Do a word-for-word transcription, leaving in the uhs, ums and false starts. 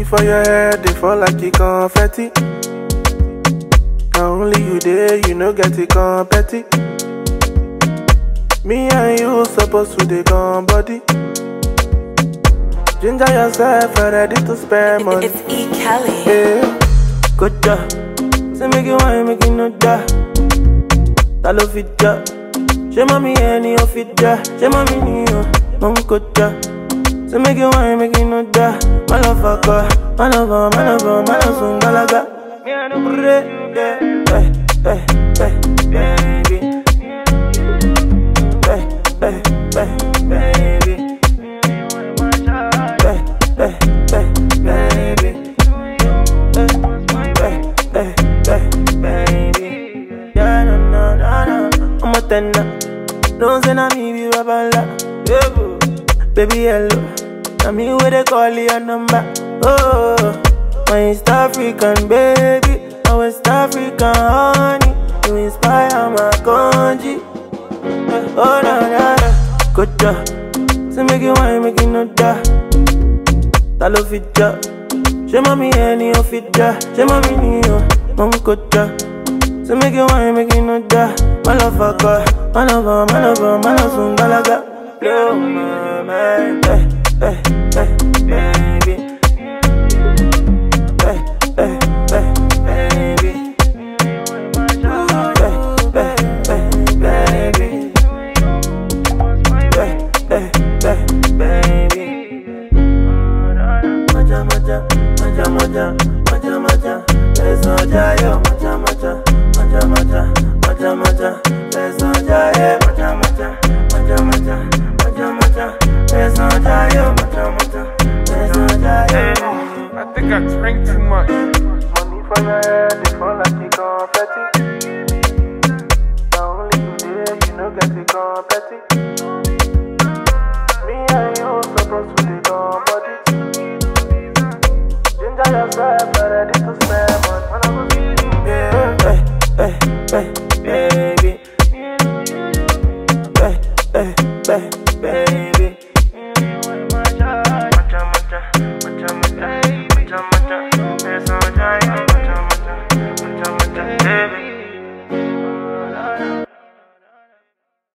for your head, they fall like a confetti. Now only you there, you know get it competi. Me and you supposed to dey come body. Ginger yourself, ready to spend money. It's E. Kelly. Yeah, good job. Say make you wine, make you no die. That love it ja. She mommy any of it ja. She mommy ni yo, mom good ja. Say make you wine, make you no die. My love a car, my love a, my love a, my love song galaga. Me I no pray, yeah, hey, hey, hey, baby, hey, hey, hey, baby, hey, hey, hey, baby, hey, hey, hey, baby. Yeah, no, no, no, no. I'm a tenor. Don't say na me be babala. Baby, hello. Na me where they call your number. Oh, my East African baby, my West African honey. You inspire my country. Oh, na na na. Good job. Say make you wine, make you no die. That love it ja. She mommy any of it ja. She mommy ni yo, mom good ja. Say make you wine, make you no die. My love a car, my love a, my love a, my love song galaga. Blow my mind, hey, hey, hey, hey.